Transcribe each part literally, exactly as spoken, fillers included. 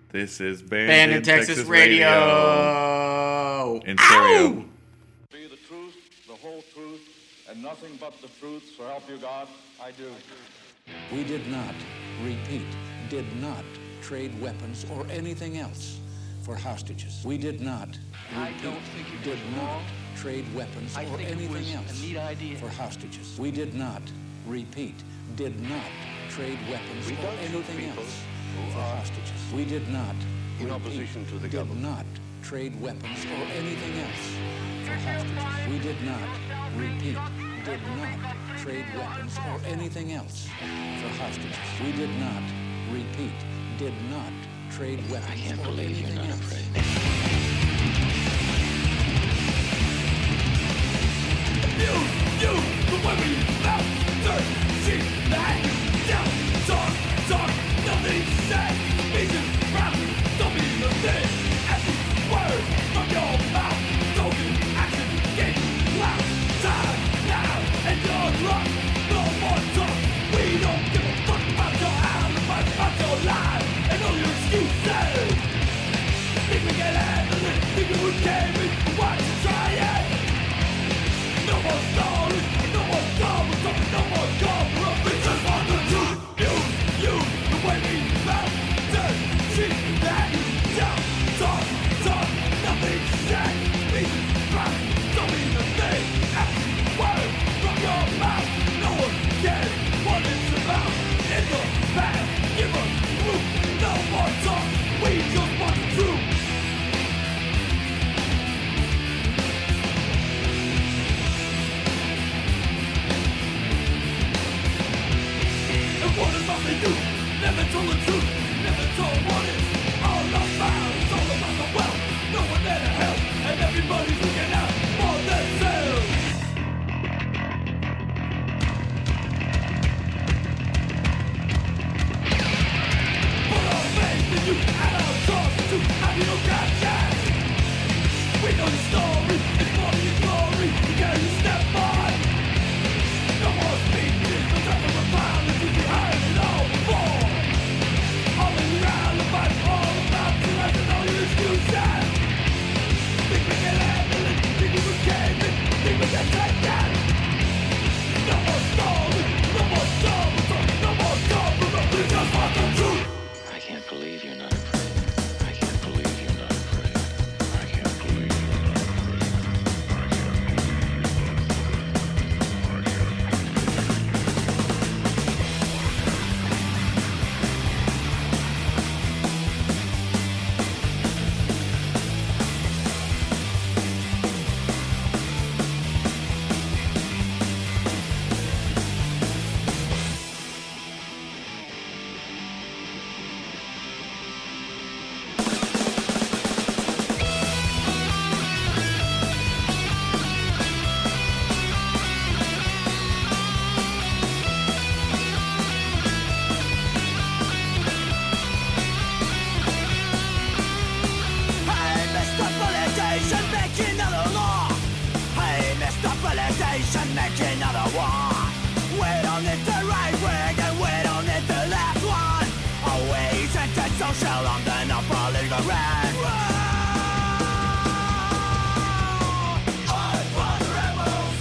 This is Band, Band in Texas, Texas Radio. Radio. In stereo. Be the truth, the whole truth, and nothing but the truth, so help you God, I do. We did not, repeat, did not trade weapons or anything else for hostages. We did not, repeat, I don't think it did was not wrong. trade weapons I or think it anything was else a neat idea. for hostages. We did not, repeat, did not trade weapons We or don't shoot anything people else who for are hostages. We did not, in repeat, opposition to the did government. not trade weapons or anything else for hostages. We did not, repeat, did not trade weapons or anything else for hostages. We did not, repeat, did not trade weapons I can't or believe you're anything not else. afraid. You, you, the way we mouth, turn, see, that, down, talk, talk, nothing said, speeches, rap, don't be a thing, every word from your mouth, token, action, game, loud, time, now, and your luck, no more talk, we don't give a fuck about your alibi, about your lies, and all your excuses, think we can handle it, think we came in, why you try it? No more stories, no more double talking, no more cover up. We just want the truth. You, you, the way we found, turn, shit, that, down, talk, talk, nothing said. Speak, rap, don't mean a thing. Every word from your mouth, no one cares what it's about. In the past, give us room, no more talk. We just want the truth. And what about the youth? Never told the truth, never told what it's all about. It's all about the wealth, no one there to help, and everybody's looking out for themselves. Put our faith in you and our trust to have you no conscience. We know the story, it's more than your glory. You carry your step on. No more speeches, no time for a pound. If you behind it all before. All in your alibis, all about your life and all your excuses. Think we can handle it, think we can it, think we can take it. No more story, no more double talk, no more cover up. We just want the truth. I can't believe you're not afraid. I can't believe you're not afraid. I can't believe you're not afraid. I can't Hey, Mister Politician, make another law. Hey, Mister Politician, make another one. We don't need the right wing and we don't need the left one. Always anti-social on the non-political run. I want the rebels.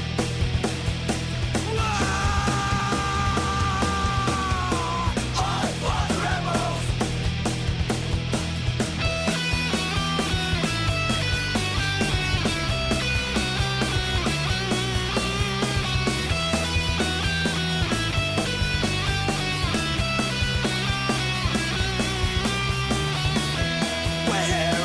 I want the rebels. We're here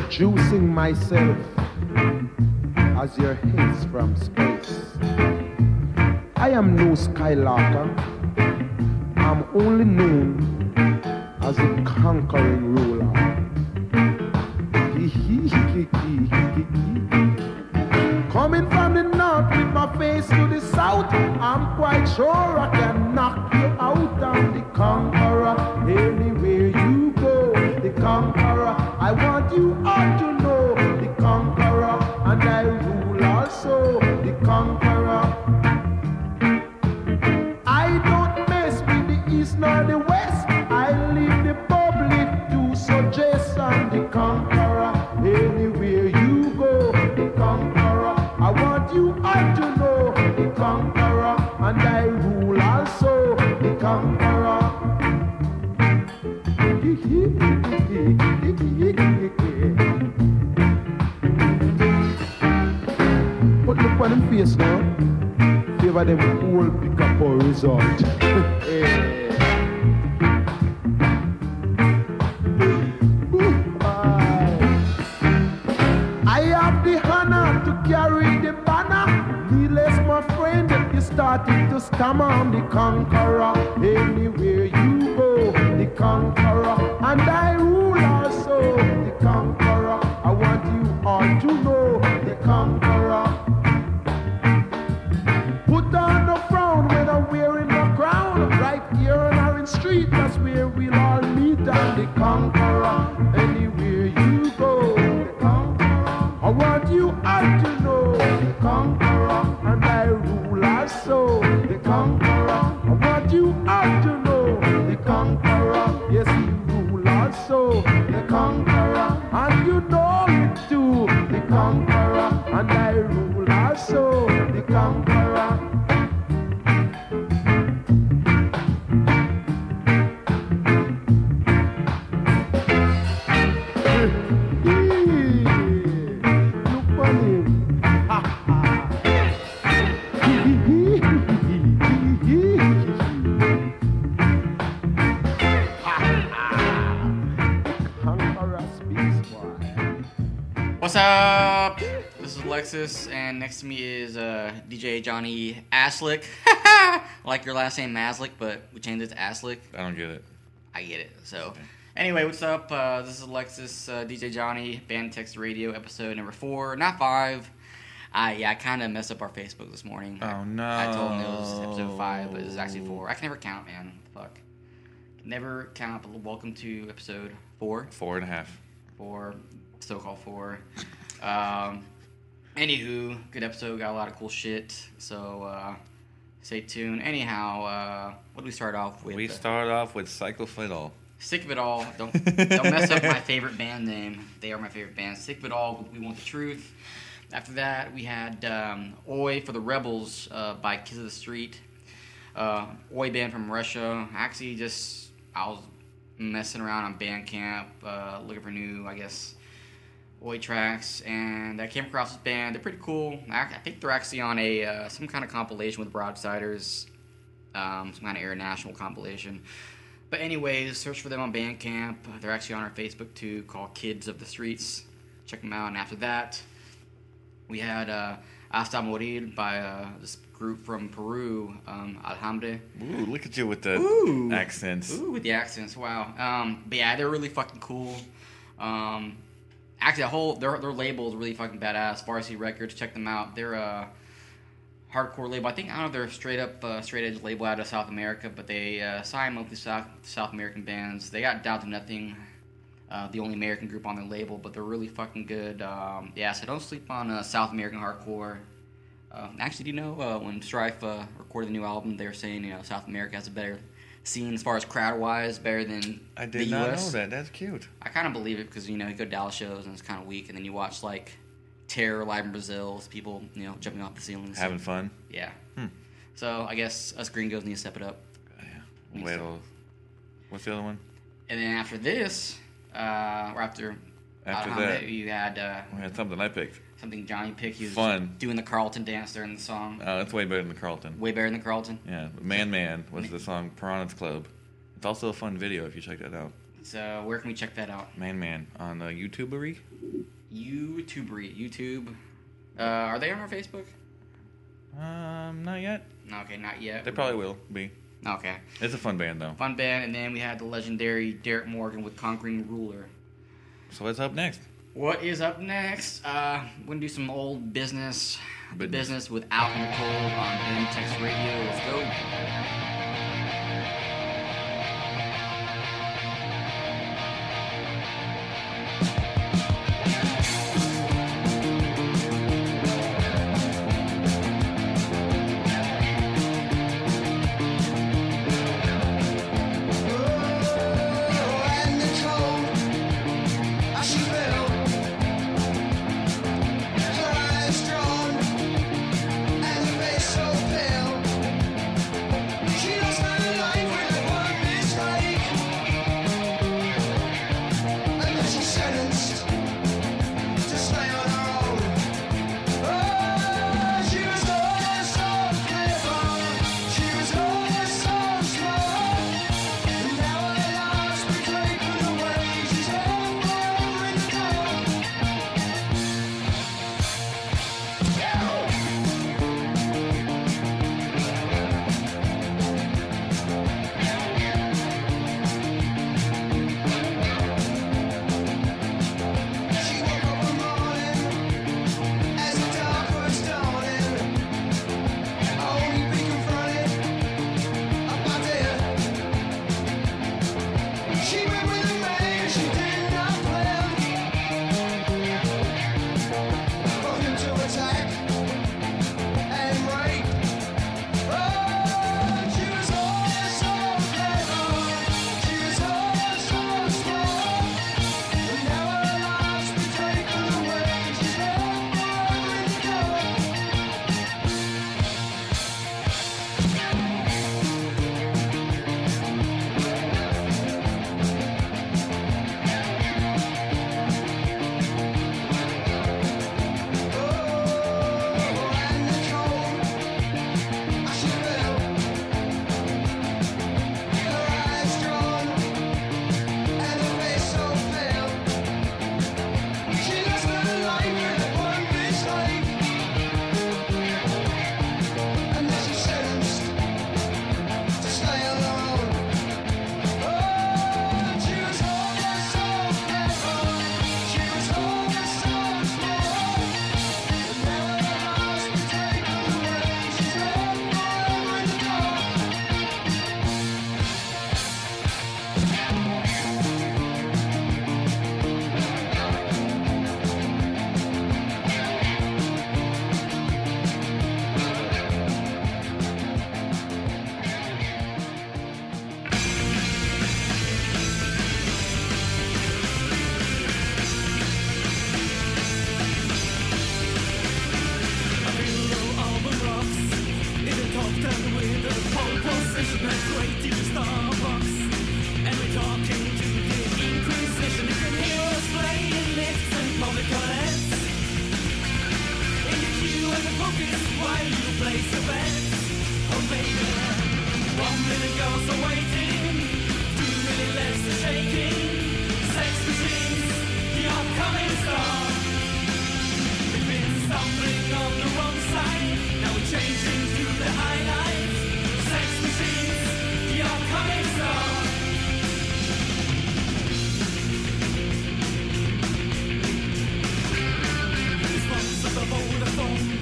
introducing myself as your haze from space. I am no Skylarker. I'm only known as the conquering ruler. Coming from the north with my face to the south, I'm quite sure I can knock you out. I'm the conqueror anywhere you go. The conqueror, I want you all to know. The conqueror, and I rule also. The conqueror. I don't mess with the east nor the west. I leave the public to suggest. I'm the conqueror anywhere you go. The conqueror, I want you all to know. The conqueror, and I rule also. The conqueror. But look on them face now. Favor them all pick up a result. Hey. I have the honor to carry the banner. Needless, my friend, you started to stammer. I'm the conqueror anywhere you go. The conqueror, and I rule also. The conqueror, I want you all to know. The conqueror. Put on a frown when I'm wearing a crown. Right here on Orange Street, that's where we'll all meet. I'm the conqueror anywhere you go. The conqueror, I want you all to know. The conqueror, and I rule also. The conqueror, I want you all to know. The conqueror, yes, he rule also. The conqueror, and you know it too. The conqueror, and I rule also. The conqueror. Look on him. Ha ha. Conqueror speaks, boy. What's up? This is Alexis, and next to me is uh, D J Johnny Aslick. Like your last name Maslick, but we changed it to Aslick. I don't get it. I get it. So, anyway, what's up? Uh, this is Alexis, uh, D J Johnny, Band Text Radio, episode number four, not five. I yeah, I kind of messed up our Facebook this morning. Oh, no. I told them it was episode five, but it's actually four. I can never count, man. Fuck. Never count. But welcome to episode four. Four and a half. Four, so-called four. Um, anywho, good episode. Got a lot of cool shit. So uh, stay tuned. Anyhow, uh, what do we start off with? We start off with Cycle Fiddle. Sick of It All. Don't don't mess up my favorite band name. They are my favorite band. Sick of It All. We Want the Truth. After that, we had um, Oi for the Rebels uh, by Kids of the Street. Uh, Oi band from Russia. Actually, just I was messing around on Bandcamp, uh, looking for new, I guess, Oi tracks, and I came across this band. They're pretty cool. I, I think they're actually on a uh, some kind of compilation with Broadsiders, um, some kind of international compilation. But anyways, search for them on Bandcamp. They're actually on our Facebook too, called Kids of the Streets. Check them out. And after that, we had uh, Hasta Morir by uh, this group from Peru, um, Alhambre. Ooh, look at you with the Ooh. accents. Ooh, with the accents, wow. Um, but yeah, they're really fucking cool. Um, actually, the whole their their label is really fucking badass. Farsi Records, check them out. They're a hardcore label. I think I don't know if they're straight up uh, straight edge label out of South America, but they uh, sign mostly South South American bands. They got Down to Nothing, uh, the only American group on their label, but they're really fucking good. Um, yeah, so don't sleep on uh, South American hardcore. Uh, actually, do you know uh, when Strife uh, recorded the new album, they were saying, you know, South America has a better scene as far as crowd-wise, better than I the did U S. not know that. That's cute. I kind of believe it because, you know, you go to Dallas shows and it's kind of weak, and then you watch, like, Terror live in Brazil, it's people, you know, jumping off the ceilings. Having fun. Yeah. Hmm. So I guess us gringos need to step it up. Yeah. Well, what's the other one? And then after this, uh, or after, After uh, that, you had uh, we had something I picked. something Johnny picked. He was Fun. doing the Carlton dance during the song. Oh, that's way better than Carlton. Way better than Carlton. Yeah, Man Man was the song Piranha's Club. It's also a fun video if you check that out. So where can we check that out? Man, man, on the YouTubery. YouTubery, YouTube. Uh, are they on our Facebook? Um, not yet. Okay, not yet. They probably will be. Okay. It's a fun band though. Fun band, and then we had the legendary Derek Morgan with Conquering Ruler. So what's up next? What is up next? Uh, we're gonna do some old business, Business. business with Out in the Cold on Ben Tex Radio. Let's go.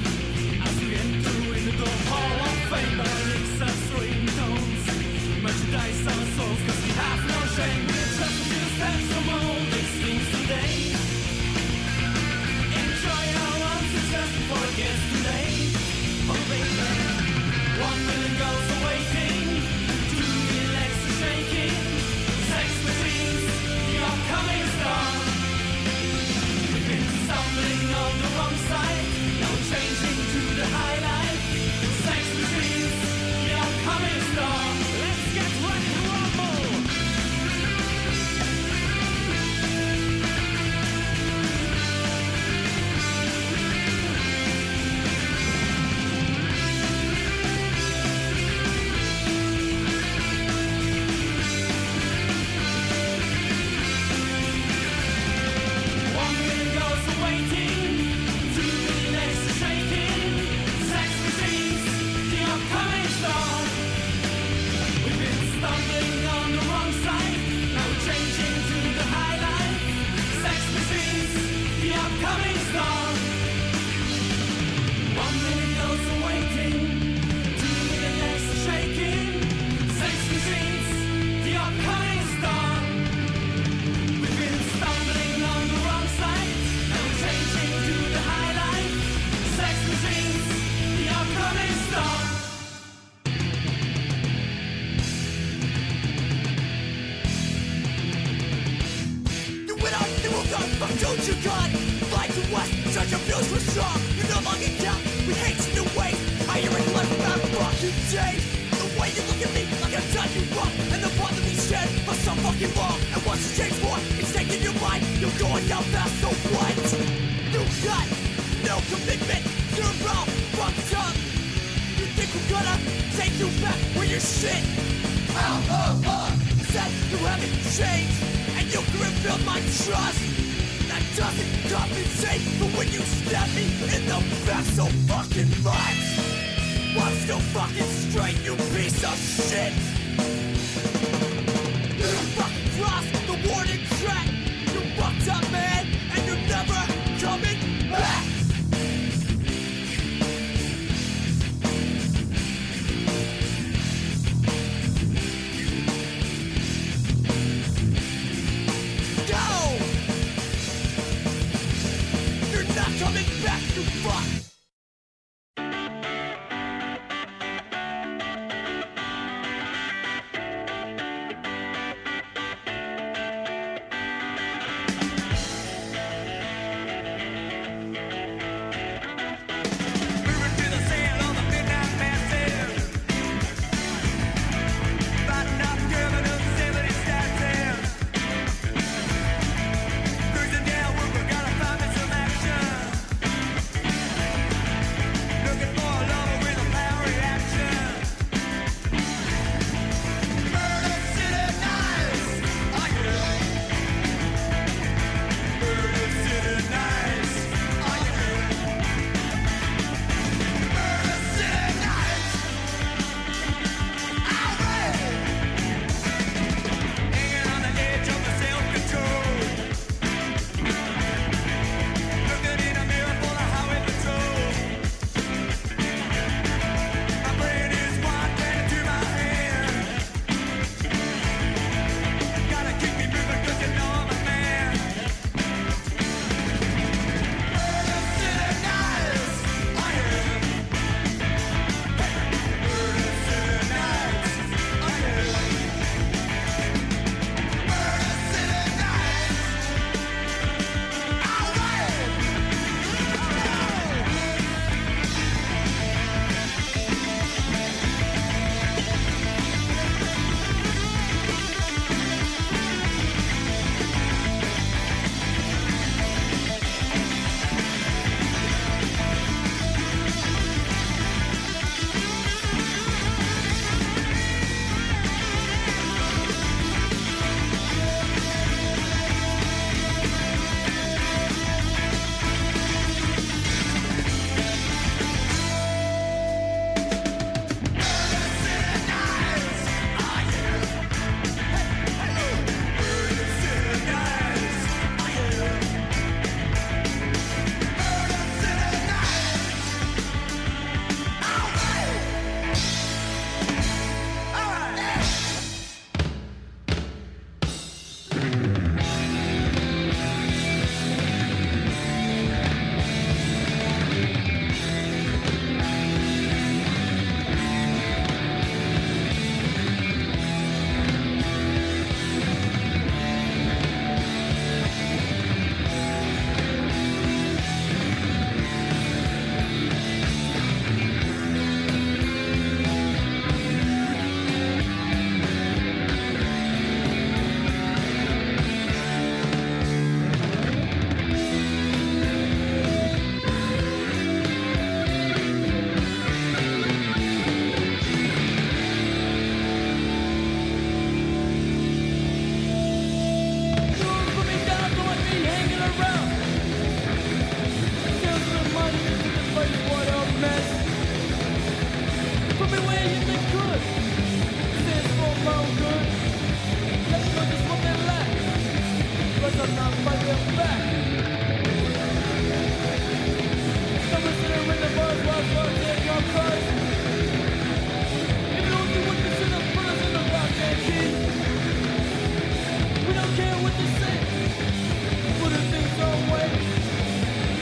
Much upcoming storm. One minute goes to waiting, two minutes to shaking. Sex machines, the upcoming storm. We've been stumbling on the wrong side, and we're changing to the high life. Sex machines, the upcoming storm. You went out, you moved on, fuck don't you got? Light to west, such a feels for strong. You no longer count, we hate you new ways. I hear it left about fucking days. The way you look at me like I've done you wrong, and the bond that we shared for so fucking long. And once you change more, it's taking your mind. You're going down fast, so what? You got no commitment, you're all fucked up. You think we're gonna take you back where you're shit? Oh, oh, oh. Said you haven't changed, and you can rebuild my trust. That doesn't compensate for when you stab me in the back so fucking much. I'm still fucking straight, you piece of shit. You fucking crossed the warning track. You fucked up, man, and you're never coming back. Go! You're not coming back, you fuck! Moving to the sail on the midnight massive. Fighting up, giving up, seventy status. Cruising down, we're gonna find me some action.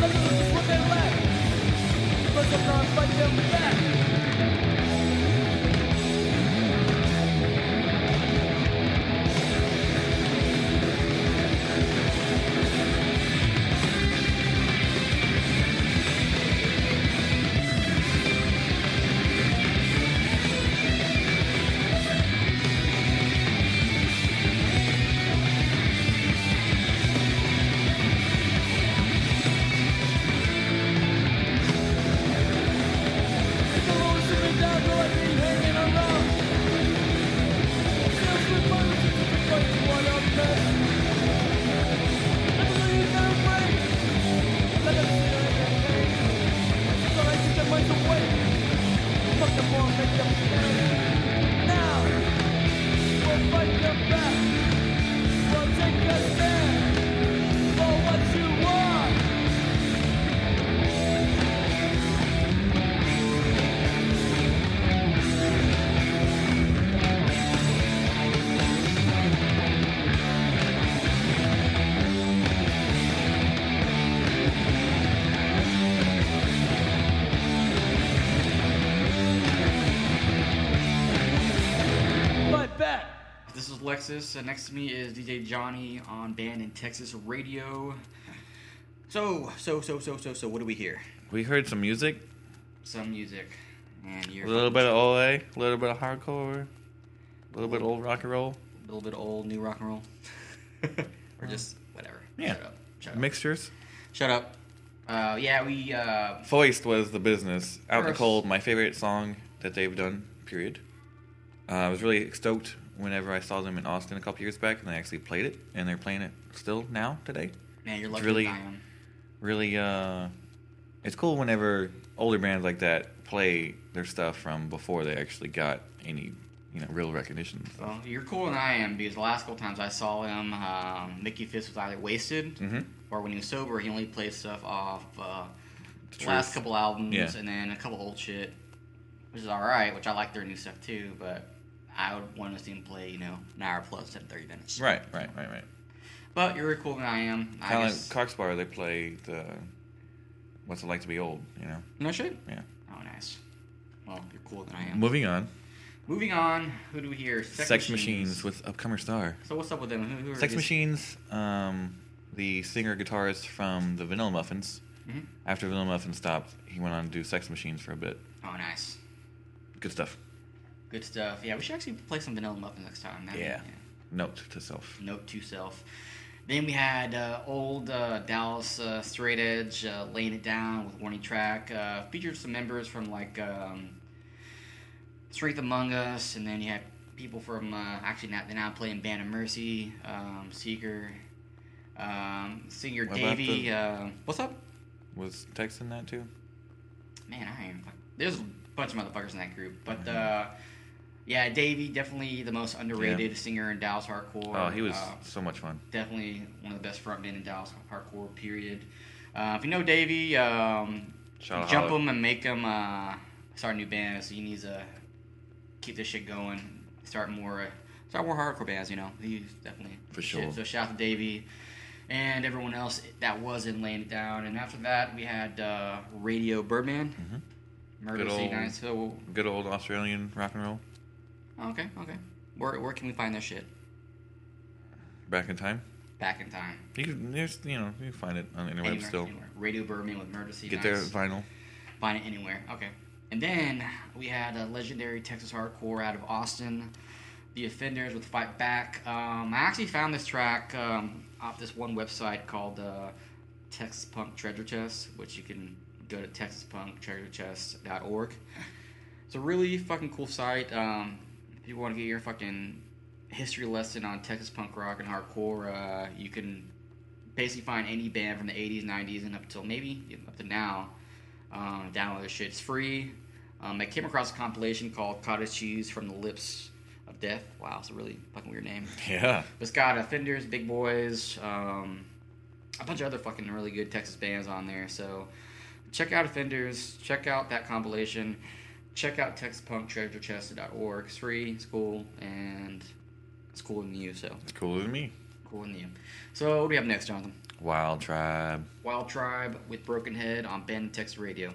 lose what they lack. But sometimes fight them back. Alexis. Uh, next to me is D J Johnny on Band in Texas Radio. So, so, so, so, so, so, what do we hear? We heard some music. Some music. And you're a little bit of O A, a little bit of hardcore, a little bit of old rock and roll. A little bit of old new rock and roll. Or just whatever. Yeah. Shut up. Shut up. Mixtures. Shut up. Uh, yeah, we... Uh, Foist was the business. Out in the First. Cold, my favorite song that they've done, period. Uh, I was really stoked whenever I saw them in Austin a couple years back, and they actually played it, and they're playing it still now, today. Man, you're It's lucky really, than I am. really, uh, it's cool whenever older bands like that play their stuff from before they actually got any, you know, real recognition. So. Well, you're cooler than I am, because the last couple times I saw him, um, Mickey Fist was either wasted, Mhm. or when he was sober, he only played stuff off uh, the Truth. last couple albums, Yeah. and then a couple old shit, which is alright, which I like their new stuff too, but I would want to see him play, you know, an hour plus instead of thirty minutes. Right, right, right, right. But you're cooler than I am. I Kind of guess. like Coxbar, they play the What's It Like to Be Old, you know? No shit? Yeah. Oh, nice. Well, you're cooler than I am. Moving on. Moving on, who do we hear? Sex, Sex, Machines. with Upcomer Star. So what's up with them? Who, who are Sex these? Machines, um, the singer-guitarist from the Vanilla Muffins. Mhm. After Vanilla Muffins stopped, he went on to do Sex Machines for a bit. Oh, nice. Good stuff. Good stuff. Yeah, we should actually play some Vanilla Muffins next time. That'd be- Yeah. Note to self. Note to self. Then we had uh, old uh, Dallas uh, Straight Edge uh, laying it down with Warning Track. Uh, featured some members from like um, Strength Among Us, and then you had people from uh, actually now they're now playing Band of Mercy, um, Seeker, um, singer What about Davey. the- Uh, what's up? Was Tex in that too? Man, I ain't. fuck- There's a bunch of motherfuckers in that group, but uh, yeah, Davey definitely the most underrated Yeah. singer in Dallas hardcore. Oh, he was Uh, so much fun. definitely one of the best frontmen in Dallas hardcore. Period. Uh, if you know Davey, um, Shout out jump Holla. him and make him uh, start a new band. So he needs to keep this shit going. Start more, uh, start more hardcore bands. You know, he's definitely For shit. sure. So shout out to Davey and everyone else that was in laying it down. And after that, we had uh, Radio Birdman, Murder Good City old- Nights. So Good old Australian rock and roll. okay, okay. Where where can we find their shit? Back in time. Back in time. You can, there's, you know, you can find it on the interweb Anywhere, still. anywhere. Radio Birdman with Murder City Get Nights. their vinyl. Find it anywhere. Okay. And then we had a legendary Texas hardcore out of Austin, The Offenders with Fight Back. Um, I actually found this track um, off this one website called uh, Texas Punk Treasure Chest, which you can go to texas punk treasure chest dot org. It's a really fucking cool site. Um, if you want to get your fucking history lesson on Texas punk rock and hardcore, uh, you can basically find any band from the eighties, nineties, and up till maybe up to now. Um, download this shit. It's free. Um, I came across a compilation called Cottage Cheese from the Lips of Death. Wow, it's a really fucking weird name. Yeah. It's got Offenders, Big Boys, um, a bunch of other fucking really good Texas bands on there. So check out Offenders. Check out that compilation. Check out texas punk treasure chest dot org. It's free. It's cool. And it's cooler than you, so It's cooler than me. cooler than you. So what do we have next, Jonathan? Wild Tribe. Wild Tribe with Broken Head on Ben Tex Radio.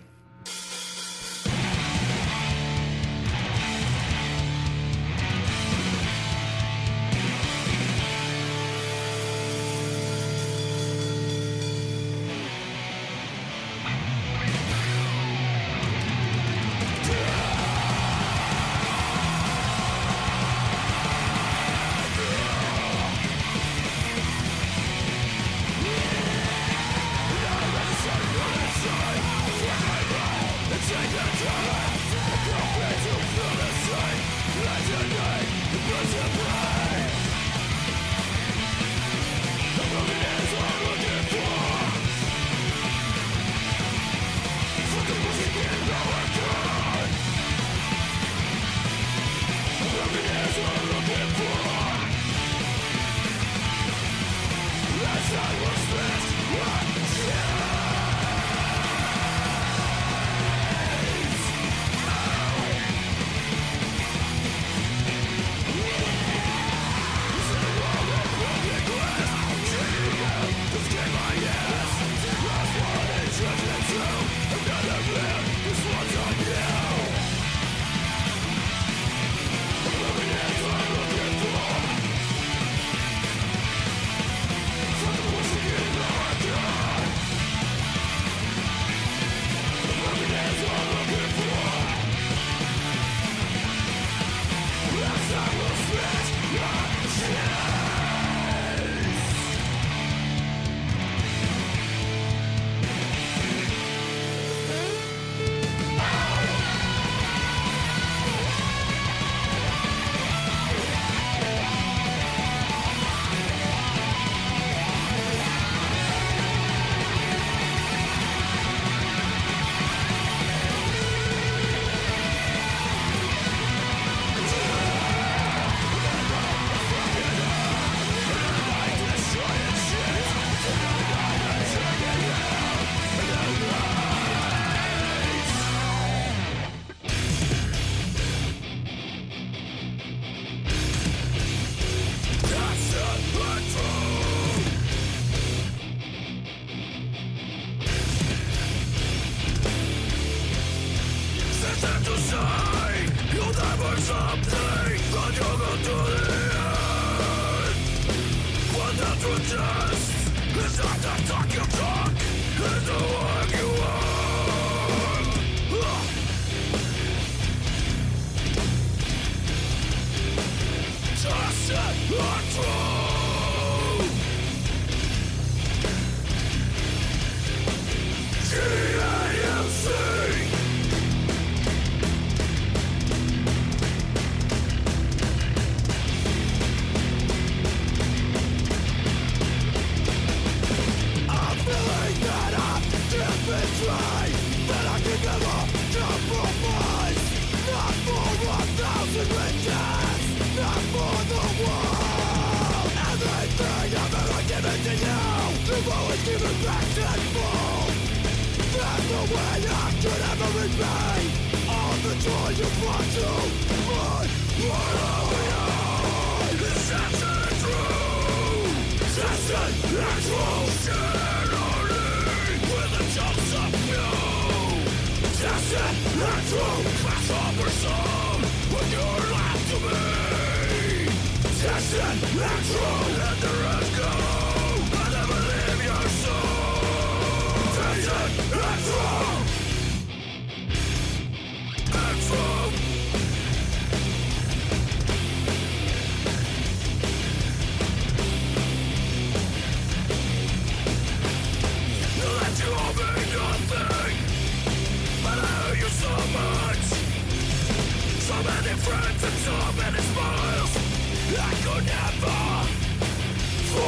Friends and so many smiles I could never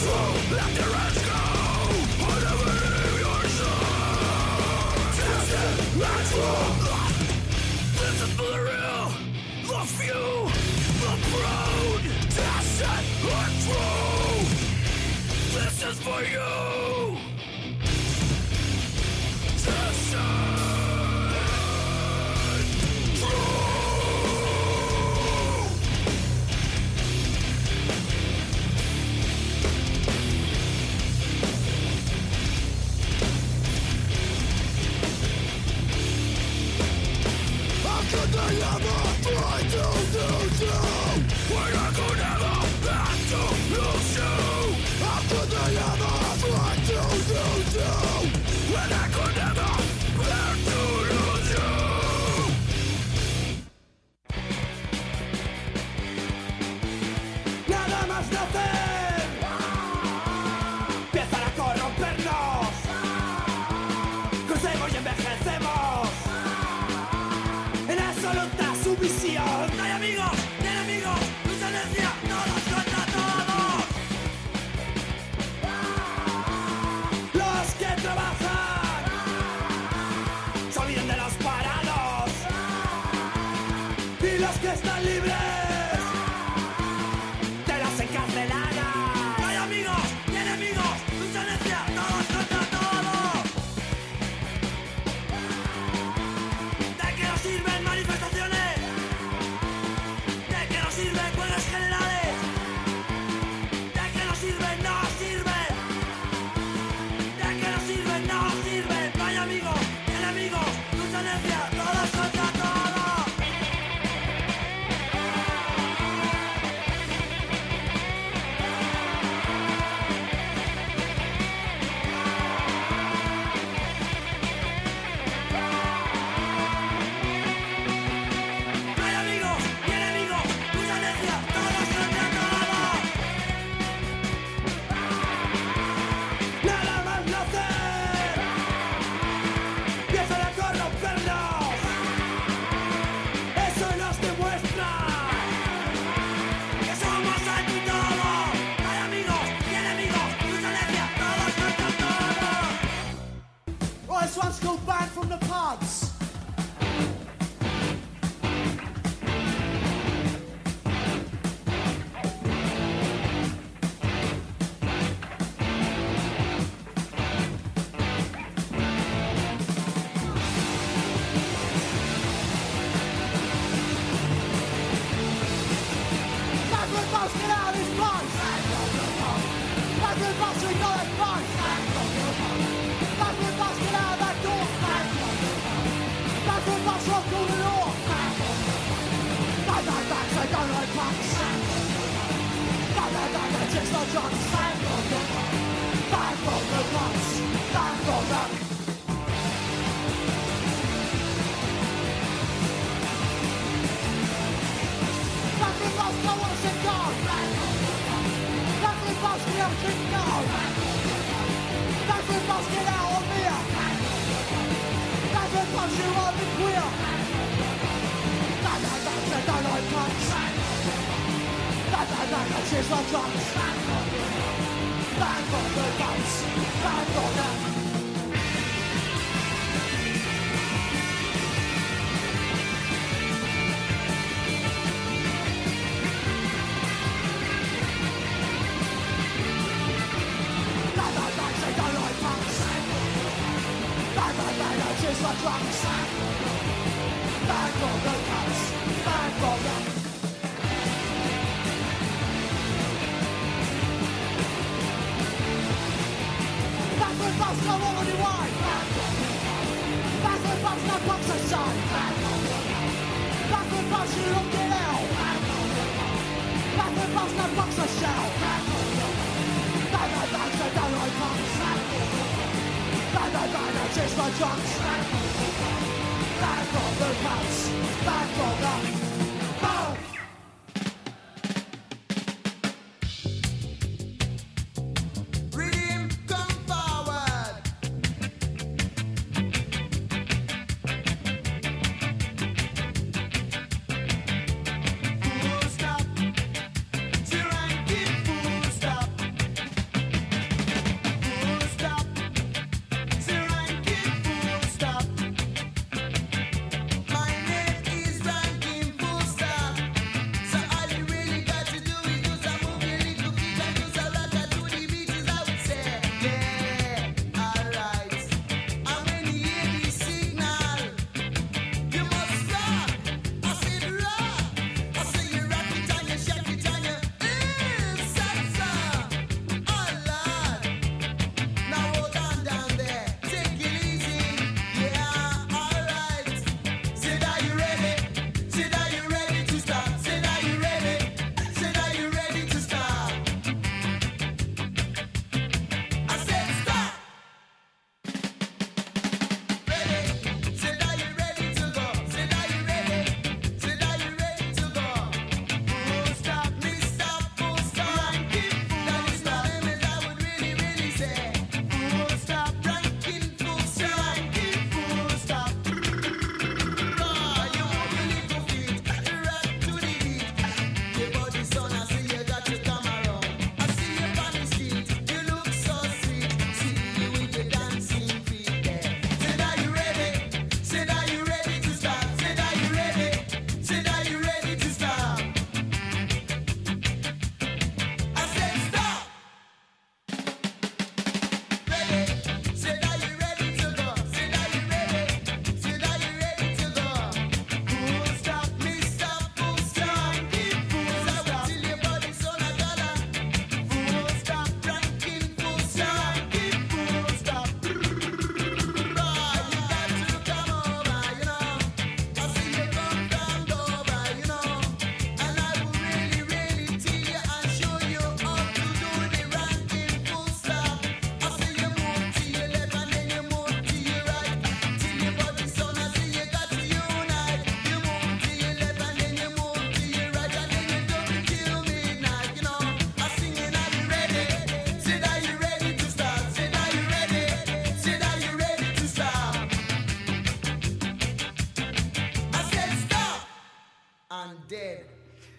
Nada más nacer, empiezan a corrompernos, crecemos y envejecemos en absoluta sumisión. No hay amigos ni enemigos, lucha necia, todos contra todos. Los que trabajan se olvidan de los parados y los que están libres de las encarceladas. No hay amigos ni enemigos, lucha necia, todos contra todos. ¿De qué nos sirven manifestaciones? ¿De qué nos sirven huelgas generales? ¿De qué nos sirven? No sirven. ¿De qué nos sirven? No sirven. No hay amigos ni enemigos, lucha necia, todos contra todos. No hay amigos ni enemigos, lucha necia, todos contra todos. Nada más nacer, empiezan a corrompernos. Eso nos demuestra que somos aquí todos. No hay amigos ni enemigos, lucha necia, todos contra todos. Right, this one's called Back from the Pods. Back with Bugs, get out of this place. Back with Bugs, we know that place. Back with Bugs, get out of that door. Back with Bugs, rock all the door. Back, back, back, they don't like punks. Back, back, back, they just like drunks. Back from the punks. Back from the... Back with Bugs, don't wanna sit down. Back with Bugs, get out of drink now. Back with Bugs, get out on me. Back with Bugs, you are the queer. Back, back, back, they don't like punks. Back, back, back, they just like drunks. Back from the punks. Back from the... Back, back, back, they don't like punks. Back, back, back, they just like drunks. Back from the punks. Back from the... Back with Bugs, no more on your way. Back with Bugs, no punks aside. Back with Bugs, you don't get out. Back with Bugs, no punks a shout. Back, back, back, they don't like punks. Back, back, back, they just like drunks. Back from the punks. Back from the... Boom! Redeem, come forward. Full stop. Tyranny, full stop.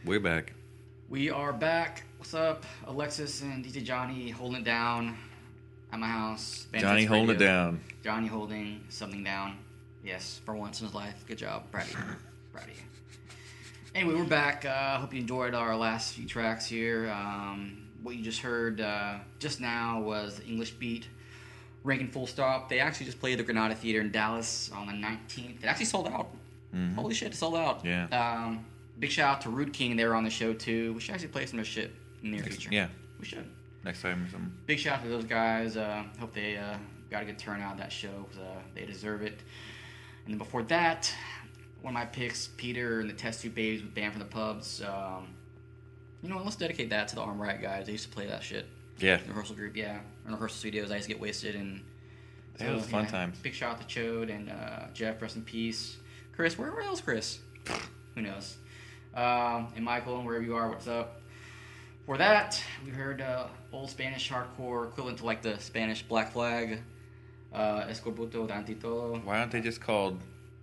We're back. We are back. What's up? Alexis and D J Johnny holding it down at my house. Band Johnny Six holding it Radio. down. Johnny holding something down. Yes, for once in his life. Good job. Proud of you. Proud of you. Anyway, we're back. I uh, hope you enjoyed our last few tracks here. Um, what you just heard uh, just now was the English Beat, Rankin Full Stop. They actually just played the Granada Theater in Dallas on the nineteenth. It actually sold out. Mm-hmm. Holy shit, it sold out. Yeah. Um, big shout out to Rude King. They were on the show too. We should actually play some of their shit in the near Next- future. yeah. We should. Next time or something. Big shout out to those guys. Uh, hope they uh, got a good turnout at that show. 'Cause, uh, they deserve it. And then before that, one of my picks, Peter and the Test Tube Babies with Band from the Pubs. Um, you know what? Let's dedicate that to the Arm Riot guys. They used to play that shit. Yeah. In the rehearsal group, yeah. In the rehearsal studios, I used to get wasted. And Yeah, it was fun times. Big shout out to Chode and uh, Jeff, rest in peace. Chris, where, where else Chris? Who knows? Um, and Michael, wherever you are, what's up? For that, we heard uh, old Spanish hardcore equivalent to like the Spanish Black Flag, uh, Escorbuto de Antitolo. Why aren't they just called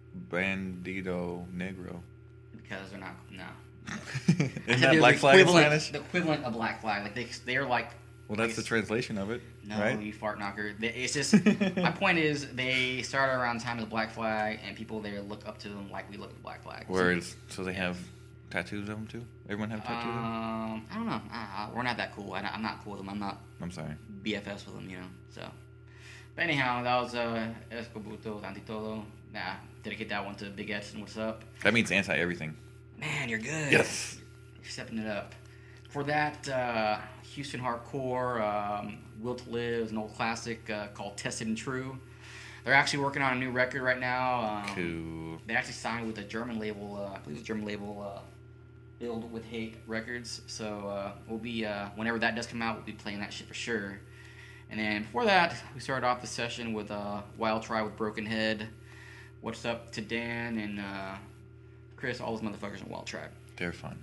Bandido Negro? Because they're not, no. Isn't They're that the Black Flag in equivalent- Spanish? The equivalent of Black Flag. Like they, they're like. Well, that's the translation of it, No, right? you fart knocker. They- It's just my point is they started around the time of the Black Flag, and people there look up to them like we look at the Black Flag. Words. So they have tattoos of them too? Everyone have tattoos of them? Um, I don't know. Uh, we're not that cool. I, I'm not cool with them. I'm not I'm sorry. B F Fs with them, you know. So, but anyhow, that was uh, Escobuto Antitolo. Nah, dedicate that one to Big Edson. What's up? That means anti-everything. Man, you're good. Yes. You're stepping it up. For that, uh, Houston hardcore, um, Will to Live is an old classic uh, called Tested and True. They're actually working on a new record right now. Um, Cool. They actually signed with a German label, uh, I believe it's a German label, uh, Build with Hate Records. So uh, we'll be, uh, whenever that does come out, we'll be playing that shit for sure. And then before that, we started off the session with uh, Wild Tribe with Broken Head. What's up to Dan and uh, Chris, all those motherfuckers in Wild Tribe. They're fun.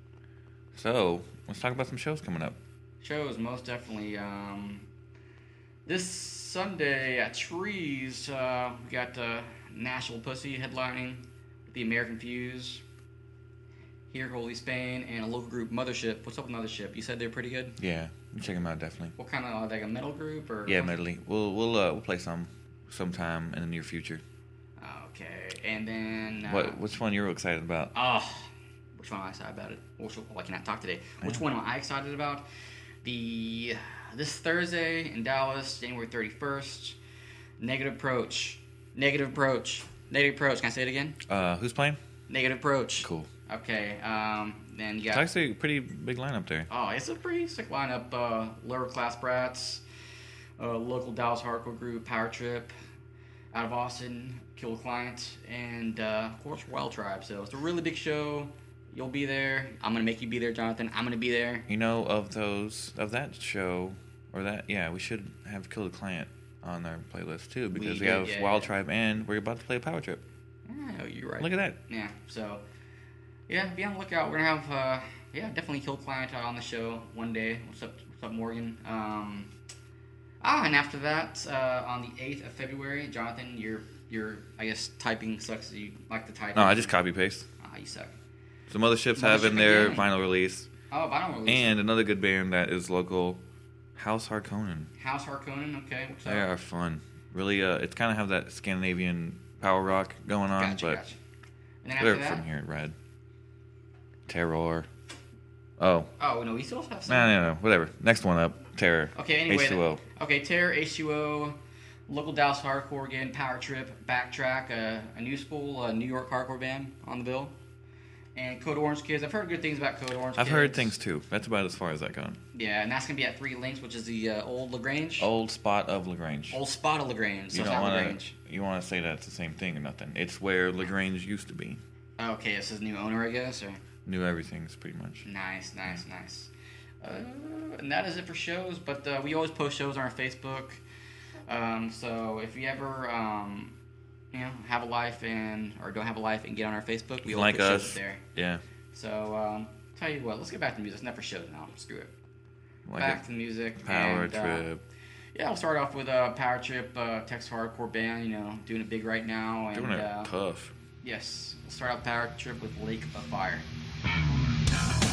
So, let's talk about some shows coming up. Shows, most definitely. Um, this Sunday at Trees, uh, we got uh, Nashville Pussy headlining with the American Fuse. Here, Holy Spain, and a local group, Mothership. What's up with Mothership? You said they're pretty good? Yeah, check them out definitely. What kind of, like a metal group? Or Yeah, medley. We'll we'll uh, we'll play some sometime in the near future. Okay, and then... Uh, What which one you're excited about? Oh, which one am I excited about it? Which one, well, I cannot talk today. Which one am I excited about? The this Thursday in Dallas, January thirty-first. Negative Approach. Negative Approach. Negative Approach. Can I say it again? Uh, who's playing? Negative Approach. Cool. Okay. Um. Then you It's got. actually a pretty big lineup there. Oh, it's a pretty sick lineup. Uh, Lower Class Brats, uh, local Dallas hardcore group Power Trip, out of Austin, Kill a Client, and uh, of course Wild Tribe. So it's a really big show. You'll be there. I'm gonna make you be there, Jonathan. I'm gonna be there. You know, of those of that show or that yeah, we should have Kill the Client on our playlist too because we, We have did, yeah, Wild yeah. Tribe and we're about to play a Power Trip. Yeah, you're right. Look at that. Yeah. So yeah, be on the lookout. We're gonna have uh, yeah, definitely Kill Client on the show one day. What's up? What's up, Morgan? Um, ah, and after that, uh, on the eighth of February, Jonathan, your your I guess typing sucks. You like to type? No, I just copy paste. Ah, you suck. So Mothership's Mothership having their again. vinyl release. Oh, vinyl release. And another good band that is local, House Harkonnen. House Harkonnen. Okay, what's up? They are fun. Really, uh, it's kind of have that Scandinavian power rock going on, Gotcha, but gotcha. And then they're after that, from here at Red. Terror. Oh, oh no, we still have some. no, no, no, whatever. Next one up, Terror. Okay, anyway. H two O. Okay, Terror, H two O, local Dallas hardcore again, Power Trip, Backtrack, uh, a new school, uh, New York hardcore band on the bill, and Code Orange Kids. I've heard good things about Code Orange I've Kids. heard things too. That's about as far as that gone. Yeah, and that's gonna be at Three Links, which is the uh, old Lagrange. Old spot of Lagrange. Old spot of Lagrange. So you it's don't not want Lagrange. to. You want to say that's the same thing or nothing? It's where Lagrange used to be. Okay, this is new owner, I guess. Or Knew everything's pretty much. nice, nice, nice. Uh, and that is it for shows. But uh, we always post shows on our Facebook. Um, so if you ever, um, you know, have a life and or don't have a life and get on our Facebook, we always Like put shows us. there. Yeah. So um, tell you what, let's get back to music. It's not for shows now. Screw it. Like back a to music. Power and, uh, Trip. yeah, we'll start off with uh, Power Trip, uh, Texas hardcore band. You know, doing it big right now. And, Doing it uh, tough. Yes, we'll start out Power Trip with Lake of Fire. Now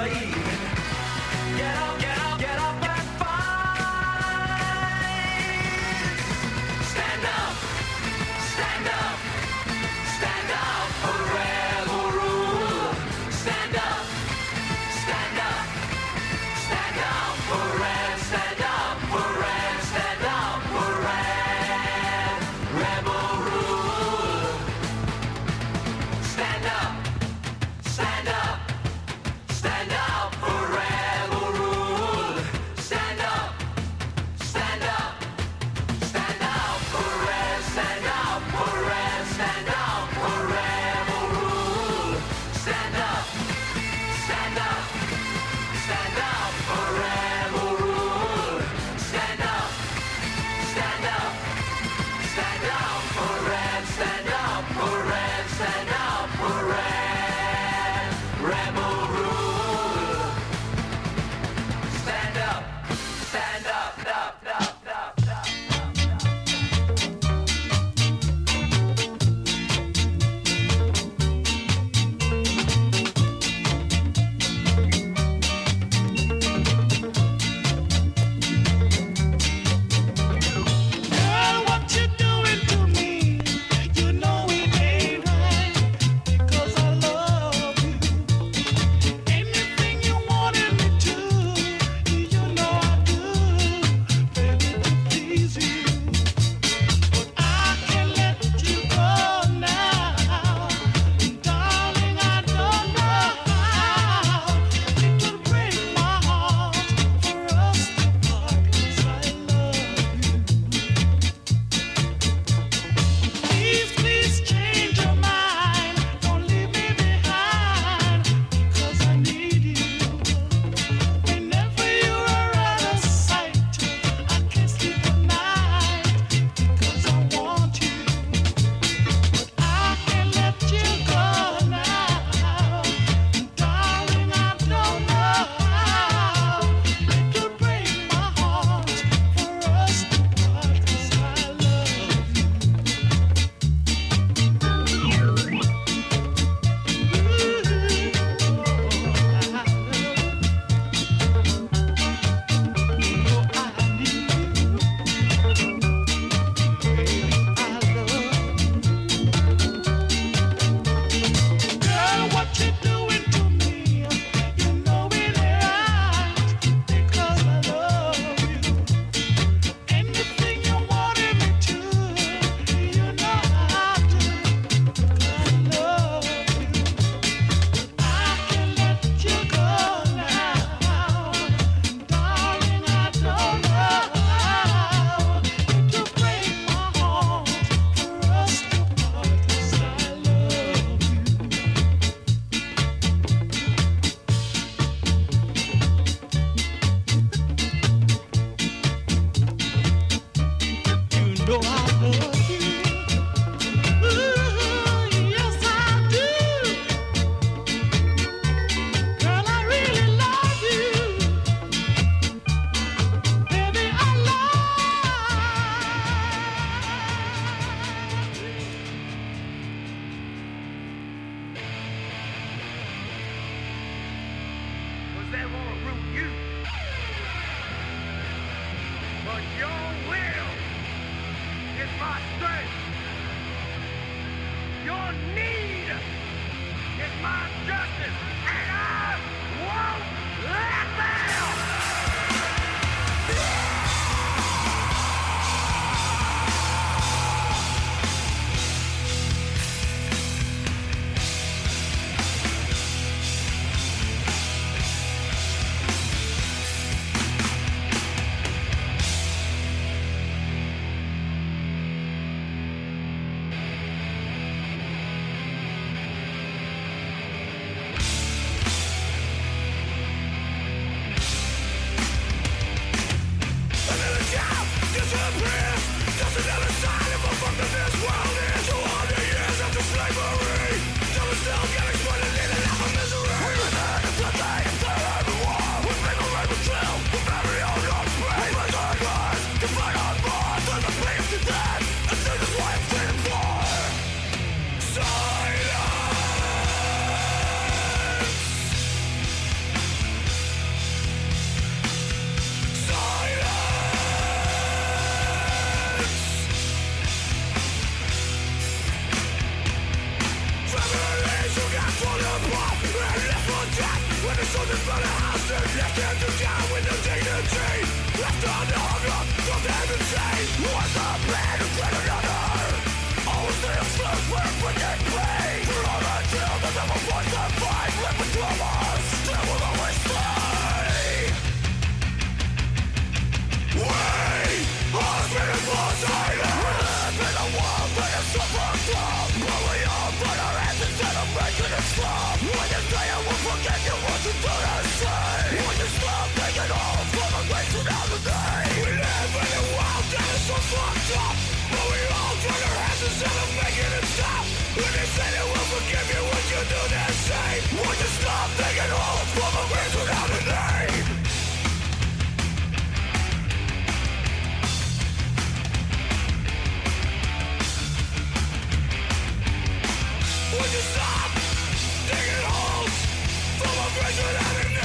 believe. Get up, get up, get up and fight. Stand up, stand up, stand up for rebel rule. Stand up, stand up, stand up for red, stand up for red, stand up for red. Rebel rule. Stand up, stand up, stand up for rebel rule. Stand up, stand up, stand up for red, stand up for red, stand up for rebel rule. Stand up, stand up, stand up for rebel rule. Stand up, stand up, stand up for red, stand up for red, stand up for red. Rebel rule. Stand up, stand up, up, up, up, up, up. Girl, what you doing to me? You know it ain't right, because I love you. Anything you wanted me to, you know I do, baby, to please you. But I can't let you go now, darling. I don't know how it would break my heart for us to part, 'cause I love you. Please, please change your mind. Don't leave me behind, because I need you. Whenever you are out of sight, I can't sleep at night, because I want you. But I can't let you go now, darling. I don't know how it could break my heart for us to part, 'cause I love you. Girl, what you doing to me? You know it ain't right, because I love you. Anything you wanted me to, you know I do, because I love you. I can't let you go now, darling. I don't know how to break my heart for us to part, 'cause I love you. You know I love you. Ooh, yes I do. Girl, I really love you. Baby, I love you. Cause they wanna root you. But your will is my strength. Your need is my justice. And I won't let them! death. When the soldiers burn a house and left them to die with no dignity. Left on the hunger from heaven's sea. Was the plan to get another? Always the slow work when they play. For all the till the devil wants to fight. Live with us, they will always stay. We are spinning bullseye. We live in a world that is suffer from. But we all put our hands instead of making it stop. When you say I will forget you, what you do to say. When you stop taking hold from a grace without a name. We live in a world that is so fucked up. But we all turn our hands instead of making it stop. When you say they will forgive you, what you do the same. When you stop taking hold from a grace without a name. Would you stop taking hold from a grace without a name?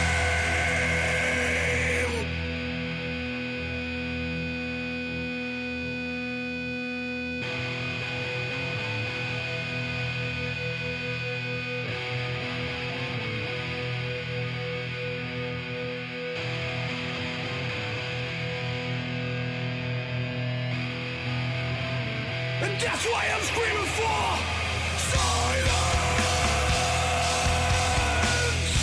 And that's why I'm screaming for silence.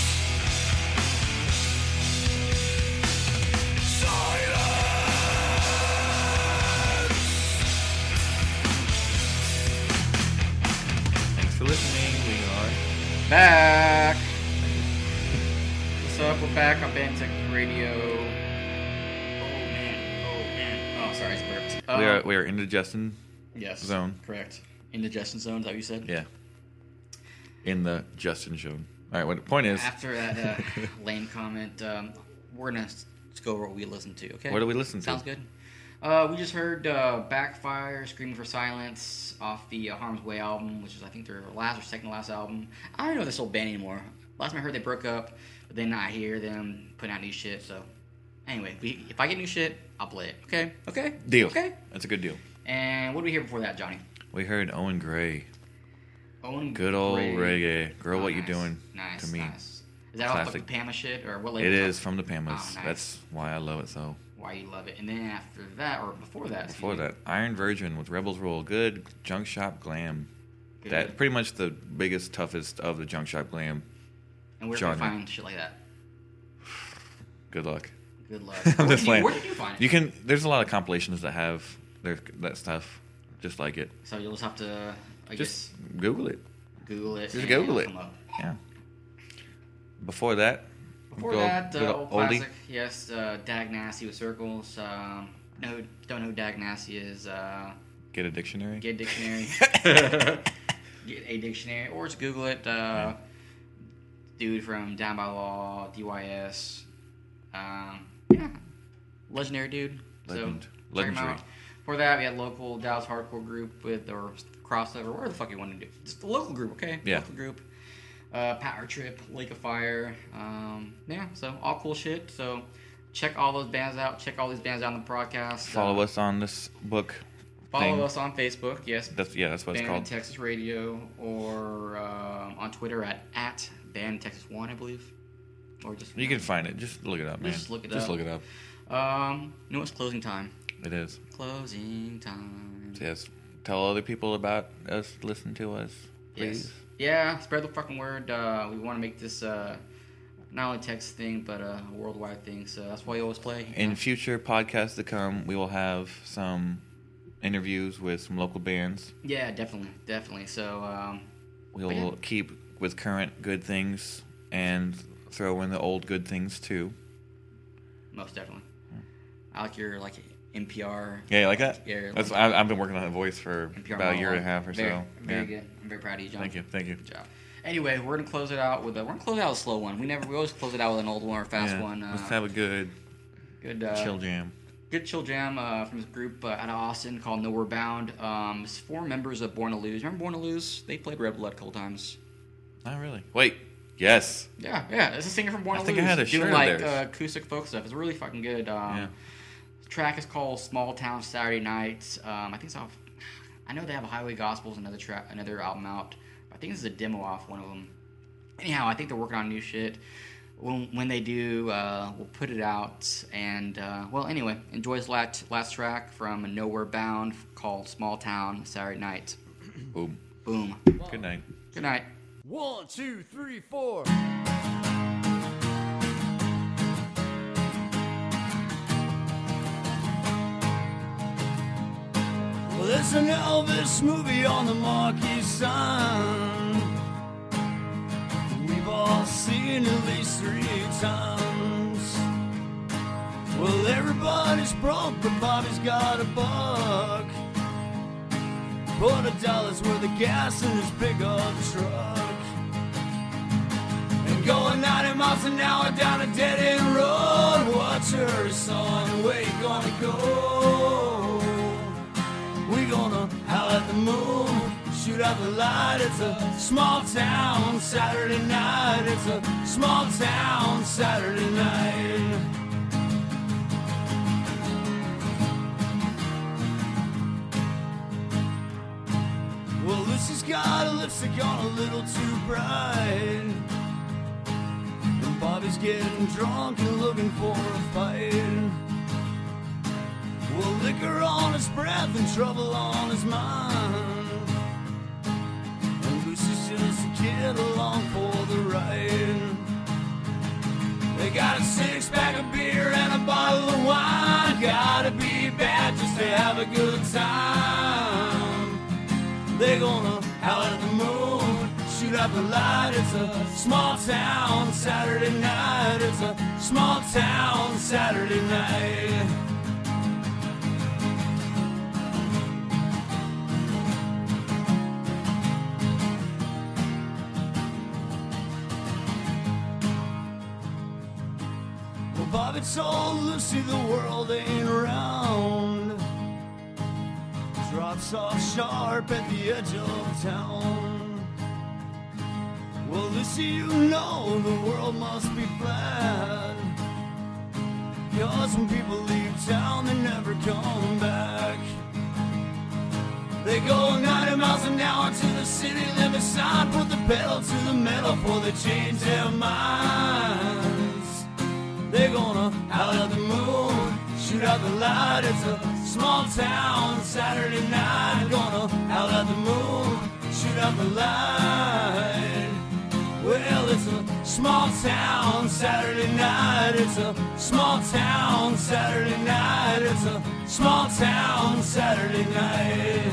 Silence. Thanks for listening. We are Back. What's up? We're back on Band Tech Radio. Oh man. Oh man. Oh, sorry, it's burped. we Um, are we are indigestion. yes. zone. Correct. Indigestion zone. Is that what you said? Yeah. In the Justin zone. All right. What the point is? After that uh, lame comment, um, we're gonna s- go over what we listened to. Okay. What do we listen to? Sounds good. Uh, we just heard uh, Backfire, Screaming for Silence off the uh, Harm's Way album, which is I think their last or second to last album. I don't know this whole band anymore. Last time I heard they broke up, but then I hear them putting out new shit. So anyway, we, if I get new shit, I'll play it. Okay. Okay. Deal. Okay. That's a good deal. And what did we hear before that, Johnny? We heard Owen Gray. Owen Good old Gray. reggae. Girl, Oh, what you nice. doing Nice, to me? nice. Is that off Classic. the Pama shit or what label? It was is that? from the Pamas. Oh, nice. That's why I love it so. Why you love it. And then after that, or before that, excuse Before me, that, Iron Virgin with Rebels Roll. Good junk shop glam. Good. That pretty much the biggest, toughest of the junk shop glam. And where can we genre. find shit like that? Good luck. Good luck. I'm Where just did you, playing. where did you find it? You can. There's a lot of compilations that have their that stuff, just like it. So you'll just have to, I Just guess, Google it. Google it. Just and Google it'll it. come up. Yeah. Before that, Before good- that, good uh, old old oldie. classic, yes, uh, Dag Nasty with Circles. Um, no, don't know who Dag Nasty is. Uh, Get a dictionary. get a dictionary. Get a dictionary, or just Google it. Uh, dude from Down by Law, D Y S. Um, yeah, legendary dude. Legend. So check him Legendary. out. For that, we had local Dallas hardcore group with or crossover, whatever the fuck you want to do. Just a local group, okay? Yeah. Local group. Uh, Power Trip, Lake of Fire. Um, yeah, so all cool shit. So check all those bands out. Check all these bands out on the broadcast. Follow Uh, us on this book. Follow thing. us on Facebook, yes. That's yeah. That's what it's Band called. Texas Radio, or um, on Twitter at at Band Texas One, I believe. Or just You can find it. Just look it up, man. Just look it Just up. look it up. Um, you know it's closing time. It is. Closing time. Yes. Tell other people about us. Listen to us, please. Yes. Yeah, spread the fucking word. Uh, we want to make this uh, not only Texas thing, but a worldwide thing. So that's why you always play. you In know? future podcasts to come, we will have some interviews with some local bands. Yeah, definitely, definitely. So um, We'll But yeah. keep with current good things and throw in the old good things too. most definitely. I like your like N P R. Yeah, you like that? Yeah, That's like- I, I've been working on that voice for N P R about a year and a monologue. half or very, so. Very yeah. good. I'm very proud of you, John. Thank you. Thank you. Good job. Anyway, we're gonna close it out with a. We're gonna close it out with a slow one. We never. We always close it out with an old one or a fast Yeah, one. Uh, Let's have a good good uh, chill jam. Good chill jam uh, from this group uh, out of Austin called Nowhere Bound. Um, it's four members of Born to Lose. Remember Born to Lose? They played Red Blood a couple times. Not really. Wait. Yes. Yeah, yeah. It's a singer from Born I to think I Lose. had a doing shirt of like theirs. uh, acoustic folk stuff. It's really fucking good. Um, Yeah. The track is called Small Town Saturday Nights. Um, I think it's off. I know they have Highway Gospels, another track, another album out. I think this is a demo off one of them. anyhow, I think they're working on new shit. When, when they do, uh, we'll put it out. And, uh, well, anyway, enjoy this last, last track from Nowhere Bound called Small Town Saturday Night. Boom. Boom. Good night. Good night. One, two, three, four. Well, there's an Elvis movie on the marquee sign. We've all seen at least three times. Well, everybody's broke, but Bobby's got a buck. Put a dollar's worth of gas in his pickup truck. And going ninety miles an hour down a dead-end road. What's your son? Where you gonna go? We gonna howl at the moon, shoot out the light. It's a small town Saturday night. It's a small town Saturday night. Well, Lucy's got a lipstick on a little too bright, and Bobby's getting drunk and looking for a fight. Well, liquor on his breath and trouble on his mind, and Lucy's just a kid along for the ride. They got a six-pack of beer and a bottle of wine. Gotta be bad just to have a good time. They're gonna howl at the moon, shoot out the light. It's a small town Saturday night. It's a small town Saturday night. Well, Bobby told Lucy the world ain't round. Drops off sharp at the edge of town. Well, Lucy, you know the world must be flat, 'cause when people leave town, they never come back. They go ninety miles an hour to the city limit sign, put the pedal to the metal before they change their minds. They're gonna howl at the moon, shoot out the light. It's a small town Saturday night. Gonna howl at the moon, shoot out the light. Well, it's a small town Saturday night. It's a small town Saturday night. It's a small town Saturday night.